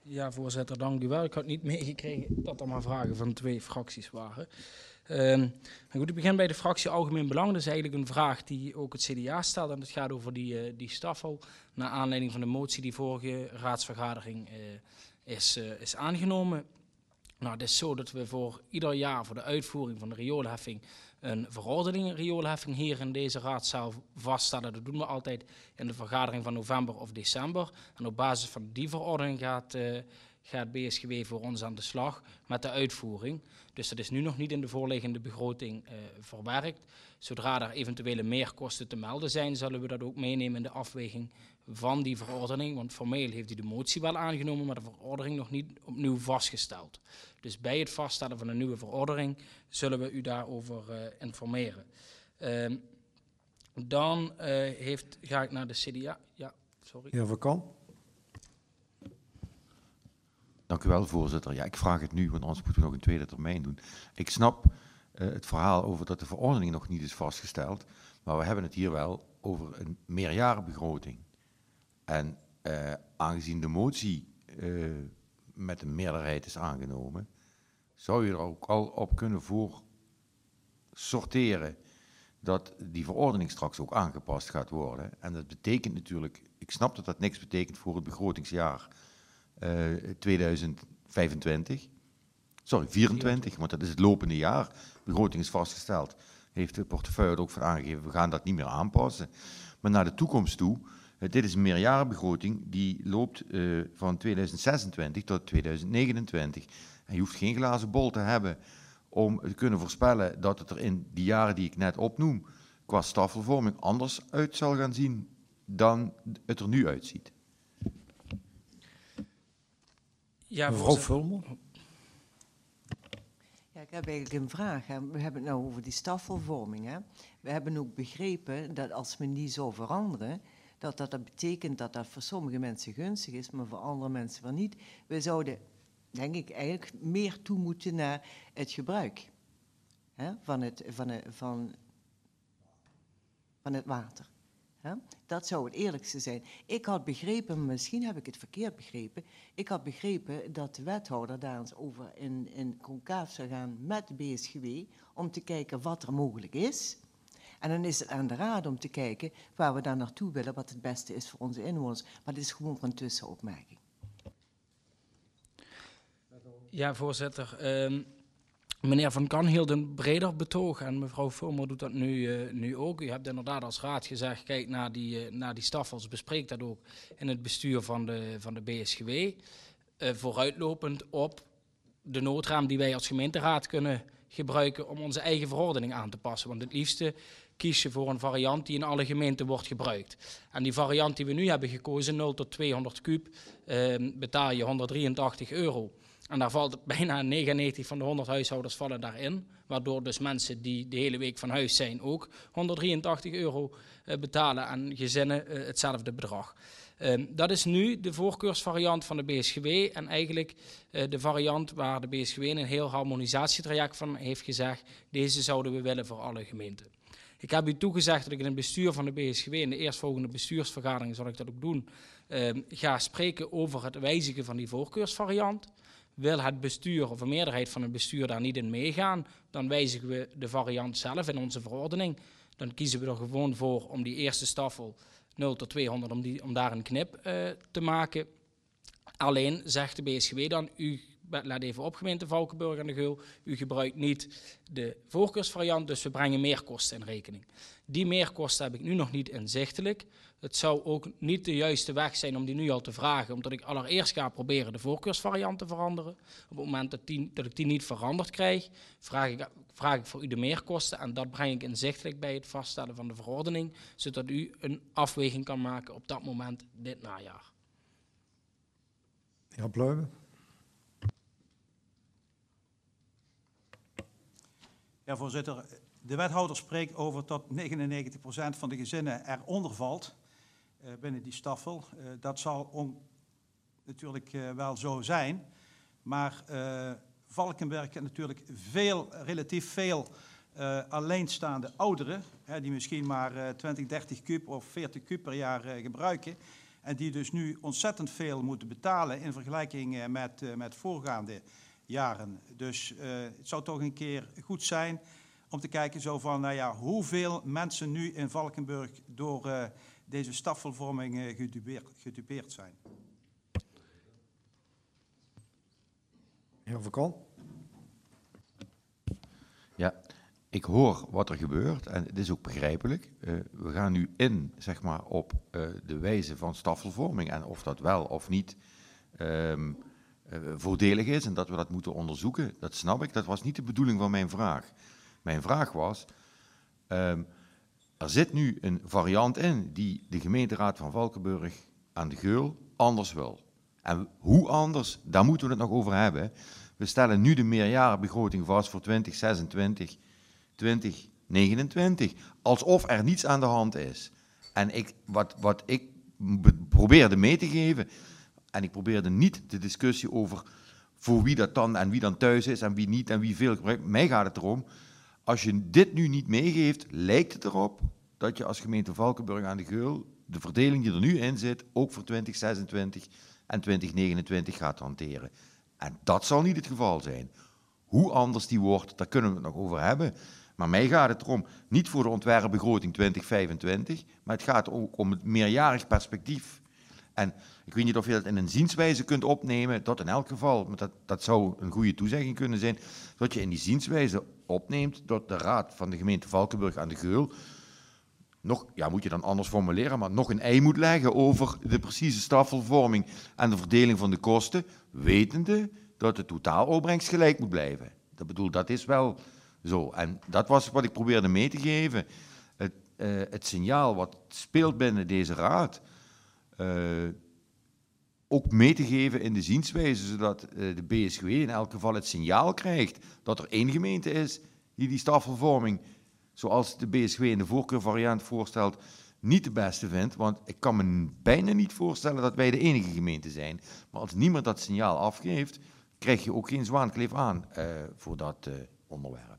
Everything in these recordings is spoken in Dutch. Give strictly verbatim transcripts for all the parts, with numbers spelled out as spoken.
Ja, voorzitter, dank u wel. Ik had niet meegekregen dat er maar vragen van twee fracties waren. Um, goed, ik begin bij de fractie Algemeen Belang. Dat is eigenlijk een vraag die ook het C D A stelt. En het gaat over die, uh, die staffel. Naar aanleiding van de motie die vorige raadsvergadering uh, is, uh, is aangenomen. Nou, het is zo dat we voor ieder jaar voor de uitvoering van de rioolheffing een verordening rioolheffing hier in deze raadzaal vaststellen. Dat doen we altijd in de vergadering van november of december. En op basis van die verordening gaat, uh, gaat B S G W voor ons aan de slag met de uitvoering. Dus dat is nu nog niet in de voorliggende begroting uh, verwerkt. Zodra er eventuele meerkosten te melden zijn, zullen we dat ook meenemen in de afweging van die verordening. Want formeel heeft u de motie wel aangenomen, maar de verordening nog niet opnieuw vastgesteld. Dus bij het vaststellen van een nieuwe verordening zullen we u daarover uh, informeren. Uh, dan uh, heeft, ga ik naar de C D A. Ja, sorry. Heer Van Kan. Dank u wel, voorzitter. Ja, ik vraag het nu, want anders moeten we nog een tweede termijn doen. Ik snap uh, het verhaal over dat de verordening nog niet is vastgesteld, maar we hebben het hier wel over een meerjarenbegroting. En uh, aangezien de motie uh, met een meerderheid is aangenomen, zou je er ook al op kunnen voor sorteren dat die verordening straks ook aangepast gaat worden. En dat betekent natuurlijk, ik snap dat dat niks betekent voor het begrotingsjaar uh, tweeduizend vijfentwintig, sorry, vierentwintig, want dat is het lopende jaar. De begroting is vastgesteld, heeft de portefeuille er ook van aangegeven, we gaan dat niet meer aanpassen. Maar naar de toekomst toe, uh, dit is een meerjarenbegroting, die loopt uh, van tweeduizend zesentwintig tot tweeduizend negenentwintig. En je hoeft geen glazen bol te hebben om te kunnen voorspellen dat het er in die jaren die ik net opnoem, qua staffelvorming anders uit zal gaan zien dan het er nu uitziet. Ja, mevrouw Vulmer. Ja, ik heb eigenlijk een vraag. Hè. We hebben het nou over die staffelvorming. Hè. We hebben ook begrepen dat als men die zou veranderen, dat dat, dat betekent dat dat voor sommige mensen gunstig is, maar voor andere mensen weer niet. We zouden, denk ik, eigenlijk meer toe moeten naar het gebruik, hè, van, het, van, het, van, van het water. Hè. Dat zou het eerlijkste zijn. Ik had begrepen, misschien heb ik het verkeerd begrepen, ik had begrepen dat de wethouder daar eens over in, in concaaf zou gaan met B S G W om te kijken wat er mogelijk is. En dan is het aan de raad om te kijken waar we daar naartoe willen, wat het beste is voor onze inwoners. Maar dit is gewoon een tussenopmerking. Ja, voorzitter. Um, meneer Van Kan hield een breder betoog en mevrouw Vulmer doet dat nu, uh, nu ook. U hebt inderdaad als raad gezegd, kijk naar die, uh, naar die staffels, bespreek dat ook in het bestuur van de, van de B S G W. Uh, vooruitlopend op de noodraam die wij als gemeenteraad kunnen gebruiken om onze eigen verordening aan te passen. Want het liefste kies je voor een variant die in alle gemeenten wordt gebruikt. En die variant die we nu hebben gekozen, nul tot tweehonderd kuub, uh, betaal je honderddrieëntachtig euro. En daar valt bijna negenennegentig van de honderd huishoudens vallen daarin. Waardoor dus mensen die de hele week van huis zijn ook honderddrieëntachtig euro uh, betalen en gezinnen uh, hetzelfde bedrag. Uh, dat is nu de voorkeursvariant van de B S G W en eigenlijk uh, de variant waar de B S G W een heel harmonisatietraject van heeft gezegd. Deze zouden we willen voor alle gemeenten. Ik heb u toegezegd dat ik in het bestuur van de B S G W, in de eerstvolgende bestuursvergadering zal ik dat ook doen, uh, ga spreken over het wijzigen van die voorkeursvariant. Wil het bestuur of een meerderheid van het bestuur daar niet in meegaan, dan wijzigen we de variant zelf in onze verordening. Dan kiezen we er gewoon voor om die eerste staffel nul tot tweehonderd, om, die, om daar een knip uh, te maken. Alleen zegt de B S G W dan, u let even op gemeente Valkenburg en de Geul, u gebruikt niet de voorkeursvariant, dus we brengen meerkosten in rekening. Die meerkosten heb ik nu nog niet inzichtelijk. Het zou ook niet de juiste weg zijn om die nu al te vragen, omdat ik allereerst ga proberen de voorkeursvariant te veranderen. Op het moment dat, die, dat ik die niet veranderd krijg, vraag ik, vraag ik voor u de meerkosten en dat breng ik inzichtelijk bij het vaststellen van de verordening, zodat u een afweging kan maken op dat moment dit najaar. Heer Pluijmen. Ja, voorzitter. De wethouder spreekt over dat negenennegentig procent van de gezinnen eronder valt uh, binnen die staffel. Uh, dat zal on, natuurlijk uh, wel zo zijn, maar uh, Valkenberg heeft natuurlijk veel, relatief veel uh, alleenstaande ouderen, hè, die misschien maar uh, twintig, dertig kuub of veertig kuub per jaar uh, gebruiken. En die dus nu ontzettend veel moeten betalen in vergelijking uh, met, uh, met voorgaande jaren. Dus uh, het zou toch een keer goed zijn om te kijken zo van, nou ja, hoeveel mensen nu in Valkenburg door uh, deze staffelvorming uh, gedupeerd, gedupeerd zijn. Heer Van Kan. Ja, ik hoor wat er gebeurt en het is ook begrijpelijk. Uh, we gaan nu in, zeg maar, op uh, de wijze van staffelvorming en of dat wel of niet um, uh, voordelig is en dat we dat moeten onderzoeken. Dat snap ik, dat was niet de bedoeling van mijn vraag. Mijn vraag was, um, er zit nu een variant in die de gemeenteraad van Valkenburg aan de Geul anders wil. En hoe anders, daar moeten we het nog over hebben. We stellen nu de meerjarenbegroting vast voor twintig zesentwintig, twintig negenentwintig. Alsof er niets aan de hand is. En ik, wat, wat ik probeerde mee te geven, en ik probeerde niet de discussie over voor wie dat dan en wie dan thuis is en wie niet en wie veel gebruikt. Mij gaat het erom, als je dit nu niet meegeeft, lijkt het erop dat je als gemeente Valkenburg aan de Geul de verdeling die er nu in zit, ook voor twintig zesentwintig en twintig negenentwintig gaat hanteren. En dat zal niet het geval zijn. Hoe anders die wordt, daar kunnen we het nog over hebben. Maar mij gaat het erom, niet voor de ontwerpbegroting twintig vijfentwintig, maar het gaat ook om het meerjarig perspectief. En ik weet niet of je dat in een zienswijze kunt opnemen, dat in elk geval, maar dat, dat zou een goede toezegging kunnen zijn, dat je in die zienswijze opneemt dat de raad van de gemeente Valkenburg aan de Geul nog, ja, moet je dan anders formuleren, maar nog een ei moet leggen over de precieze staffelvorming en de verdeling van de kosten, wetende dat de totaalopbrengst gelijk moet blijven. Dat bedoel, dat is wel zo. En dat was wat ik probeerde mee te geven. Het, uh, het signaal wat speelt binnen deze raad, uh, ook mee te geven in de zienswijze, zodat uh, de B S G W in elk geval het signaal krijgt dat er één gemeente is die die staffelvorming, zoals de B S G W in de voorkeurvariant voorstelt, niet de beste vindt. Want ik kan me bijna niet voorstellen dat wij de enige gemeente zijn. Maar als niemand dat signaal afgeeft, krijg je ook geen zwaankleef aan uh, voor dat uh, onderwerp.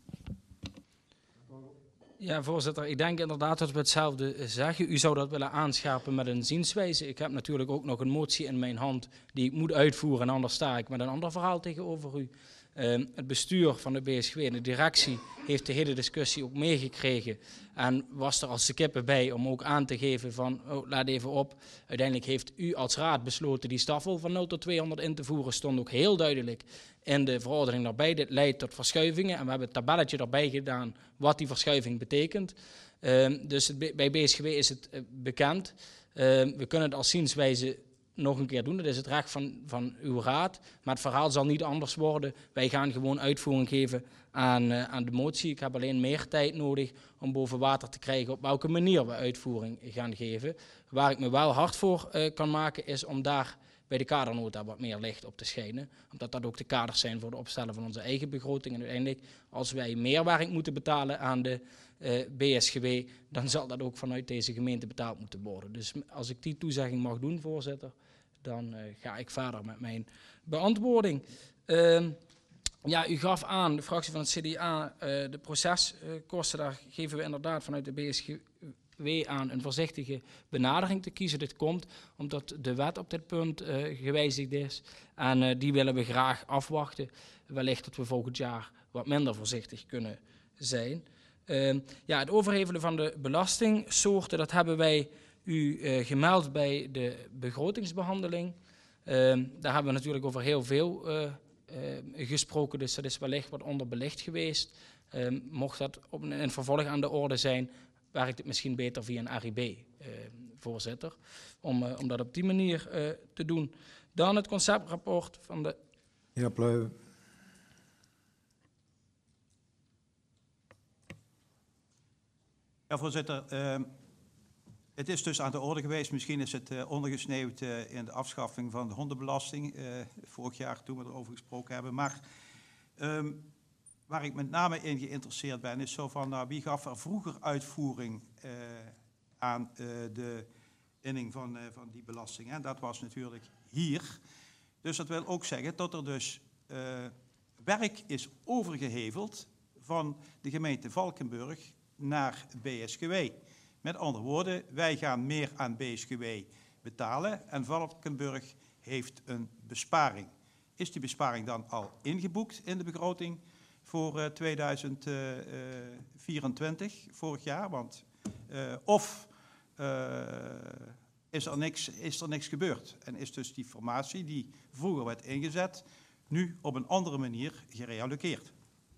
Ja, voorzitter, ik denk inderdaad dat we hetzelfde zeggen. U zou dat willen aanscherpen met een zienswijze. Ik heb natuurlijk ook nog een motie in mijn hand die ik moet uitvoeren en anders sta ik met een ander verhaal tegenover u. Uh, het bestuur van de B S G W en de directie heeft de hele discussie ook meegekregen en was er als de kippen bij om ook aan te geven van, oh, laat even op, uiteindelijk heeft u als raad besloten die staffel van nul tot tweehonderd in te voeren, stond ook heel duidelijk in de verordening daarbij. Dit leidt tot verschuivingen en we hebben het tabelletje erbij gedaan wat die verschuiving betekent. Uh, dus het, bij B S G W is het uh, bekend. Uh, we kunnen het als zienswijze nog een keer doen. Dat is het recht van, van uw raad. Maar het verhaal zal niet anders worden. Wij gaan gewoon uitvoering geven aan, uh, aan de motie. Ik heb alleen meer tijd nodig om boven water te krijgen op welke manier we uitvoering gaan geven. Waar ik me wel hard voor uh, kan maken is om daar bij de kadernota wat meer licht op te schijnen. Omdat dat ook de kaders zijn voor het opstellen van onze eigen begroting. En uiteindelijk, als wij meer werk moeten betalen aan de uh, B S G W, dan zal dat ook vanuit deze gemeente betaald moeten worden. Dus als ik die toezegging mag doen, voorzitter, dan uh, ga ik verder met mijn beantwoording. Uh, ja, u gaf aan, de fractie van het C D A, uh, de proceskosten, daar geven we inderdaad vanuit de B S G W aan een voorzichtige benadering te kiezen. Dit komt omdat de wet op dit punt uh, gewijzigd is en uh, die willen we graag afwachten. Wellicht dat we volgend jaar wat minder voorzichtig kunnen zijn. Uh, ja, het overhevelen van de belastingsoorten, dat hebben wij u uh, gemeld bij de begrotingsbehandeling. Uh, daar hebben we natuurlijk over heel veel uh, uh, gesproken, dus dat is wellicht wat onderbelicht geweest. Uh, mocht dat op een, een vervolg aan de orde zijn, werkt het misschien beter via een R I B, uh, voorzitter, om, uh, om dat op die manier uh, te doen. Dan het conceptrapport van de... Heer Pluijven. Ja, voorzitter. Uh, het is dus aan de orde geweest. Misschien is het uh, ondergesneeuwd uh, in de afschaffing van de hondenbelasting. Uh, vorig jaar toen we erover gesproken hebben. Maar um, waar ik met name in geïnteresseerd ben, is zo van, nou, wie gaf er vroeger uitvoering uh, aan uh, de inning van, uh, van die belasting? En dat was natuurlijk hier. Dus dat wil ook zeggen dat er dus uh, werk is overgeheveld van de gemeente Valkenburg naar B S G W. Met andere woorden, wij gaan meer aan B S G W betalen en Valkenburg heeft een besparing. Is die besparing dan al ingeboekt in de begroting voor uh, tweeduizend vierentwintig, vorig jaar? Want, uh, of uh, is, er niks, is er niks gebeurd en is dus die formatie die vroeger werd ingezet nu op een andere manier gereallokeerd?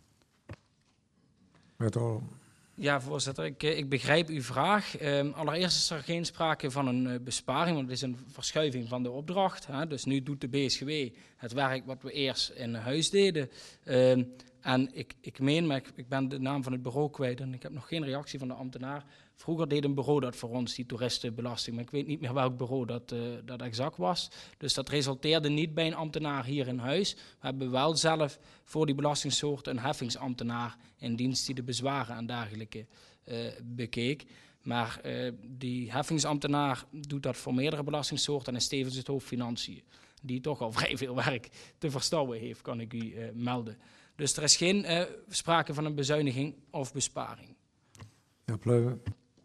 Ja, voorzitter, ik, ik begrijp uw vraag. Um, allereerst is er geen sprake van een uh, besparing, want het is een verschuiving van de opdracht. Hè. Dus nu doet de B S G W het werk wat we eerst in huis deden. Um, en ik, ik meen, maar ik, ik ben de naam van het bureau kwijt en ik heb nog geen reactie van de ambtenaar. Vroeger deed een bureau dat voor ons, die toeristenbelasting, maar ik weet niet meer welk bureau dat, uh, dat exact was. Dus dat resulteerde niet bij een ambtenaar hier in huis. We hebben wel zelf voor die belastingsoorten een heffingsambtenaar in dienst die de bezwaren en dergelijke uh, bekeek. Maar uh, die heffingsambtenaar doet dat voor meerdere belastingsoorten en is tevens het hoofd financiën. Die toch al vrij veel werk te verstouwen heeft, kan ik u uh, melden. Dus er is geen uh, sprake van een bezuiniging of besparing. Ja, Pleuwen.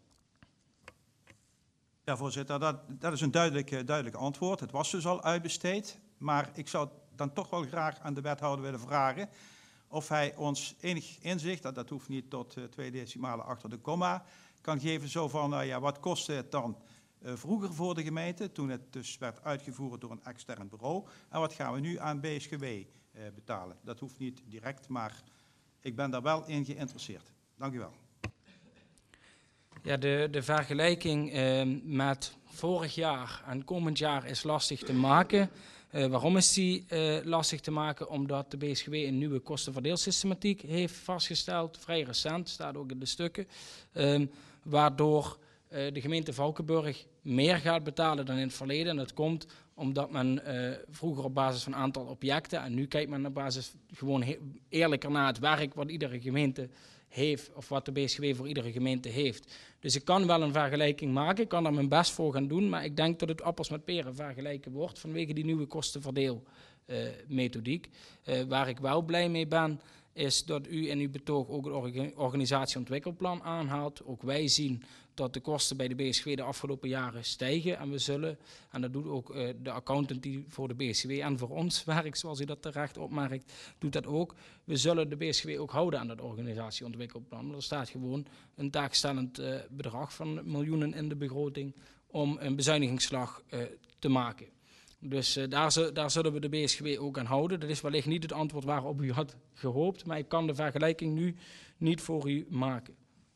Ja, voorzitter, dat, dat is een duidelijk, duidelijk antwoord. Het was dus al uitbesteed, maar ik zou dan toch wel graag aan de wethouder willen vragen of hij ons enig inzicht, dat, dat hoeft niet tot uh, twee decimalen achter de komma, kan geven zo van, uh, ja, wat kostte het dan uh, vroeger voor de gemeente, toen het dus werd uitgevoerd door een extern bureau, en wat gaan we nu aan B S G W uh, betalen? Dat hoeft niet direct, maar ik ben daar wel in geïnteresseerd. Dank u wel. Ja, de, de vergelijking uh, met vorig jaar en komend jaar is lastig te maken. Uh, waarom is die uh, lastig te maken? Omdat de B S G W een nieuwe kostenverdeelsystematiek heeft vastgesteld, vrij recent, staat ook in de stukken, uh, waardoor uh, de gemeente Valkenburg meer gaat betalen dan in het verleden. En dat komt omdat men uh, vroeger op basis van een aantal objecten, en nu kijkt men op basis gewoon eerlijker naar het werk wat iedere gemeente heeft, of wat de B S G W voor iedere gemeente heeft. Dus ik kan wel een vergelijking maken, ik kan er mijn best voor gaan doen, maar ik denk dat het appels met peren vergelijken wordt vanwege die nieuwe kostenverdeelmethodiek. Uh, uh, waar ik wel blij mee ben, is dat u in uw betoog ook het orga- organisatieontwikkelplan aanhaalt. Ook wij zien dat de kosten bij de B S G W de afgelopen jaren stijgen en we zullen, en dat doet ook uh, de accountant die voor de B S G W en voor ons werkt, zoals u dat terecht opmerkt, doet dat ook. We zullen de B S G W ook houden aan dat organisatieontwikkelplan. Want er staat gewoon een taakstellend uh, bedrag van miljoenen in de begroting om een bezuinigingsslag uh, te maken. Dus uh, daar, z- daar zullen we de B S G W ook aan houden. Dat is wellicht niet het antwoord waarop u had gehoopt, maar ik kan de vergelijking nu niet voor u maken.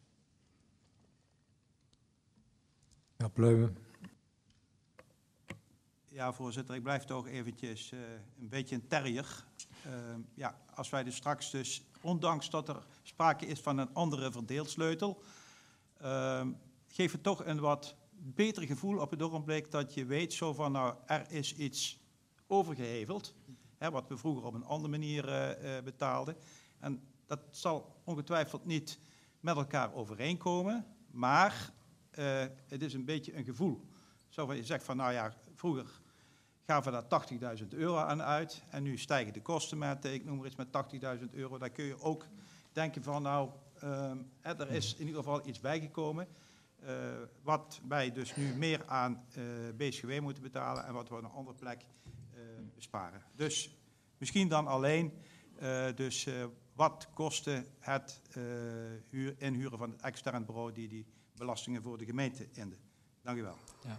Ja, Pleuwen. Ja, voorzitter, ik blijf toch eventjes uh, een beetje een terrier. Uh, ja, als wij dus straks dus, ondanks dat er sprake is van een andere verdeelsleutel, uh, geeft het toch een wat beter gevoel op het ogenblik dat je weet zo van, nou, er is iets overgeheveld, hè, wat we vroeger op een andere manier uh, uh, betaalden. En dat zal ongetwijfeld niet met elkaar overeenkomen, maar uh, het is een beetje een gevoel. Zo van je zegt van, nou ja, vroeger gaven we daar tachtigduizend euro aan uit en nu stijgen de kosten met, ik noem maar iets, met tachtigduizend euro. Dan kun je ook denken van, nou, uh, er is in ieder geval iets bijgekomen. Uh, wat wij dus nu meer aan uh, B S G W moeten betalen en wat we op een andere plek uh, besparen. Dus misschien dan alleen, uh, dus uh, wat kostte het uh, huur, inhuren van het extern bureau die die belastingen voor de gemeente inde. Dank u wel. Ja.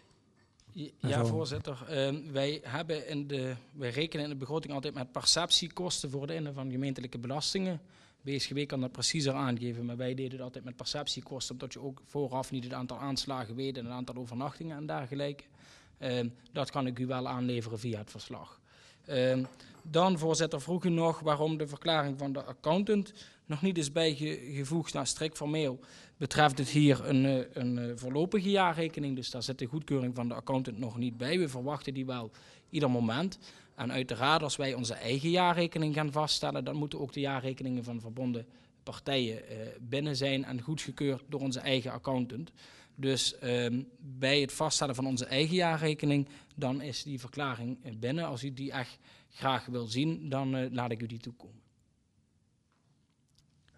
Ja, voorzitter. Uh, wij, hebben in de, wij rekenen in de begroting altijd met perceptiekosten voor de innen van gemeentelijke belastingen. B S G W kan dat preciezer aangeven, maar wij deden het altijd met perceptiekosten, omdat je ook vooraf niet het aantal aanslagen weet en het aantal overnachtingen en dergelijke. Uh, dat kan ik u wel aanleveren via het verslag. Uh, dan, voorzitter, vroeg u nog waarom de verklaring van de accountant nog niet is bijgevoegd. Nou, strikt formeel betreft het hier een, een voorlopige jaarrekening, dus daar zit de goedkeuring van de accountant nog niet bij. We verwachten die wel ieder moment. En uiteraard, als wij onze eigen jaarrekening gaan vaststellen, dan moeten ook de jaarrekeningen van verbonden partijen uh, binnen zijn en goedgekeurd door onze eigen accountant. Dus um, bij het vaststellen van onze eigen jaarrekening, dan is die verklaring binnen. Als u die echt graag wil zien, dan uh, laat ik u die toekomen.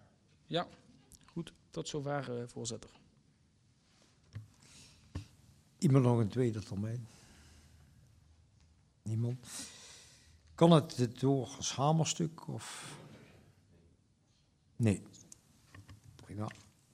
Ja, goed. Tot zover, uh, voorzitter. Iemand nog een tweede termijn? Niemand? Kan het door als hamerstuk of? Nee. Prima.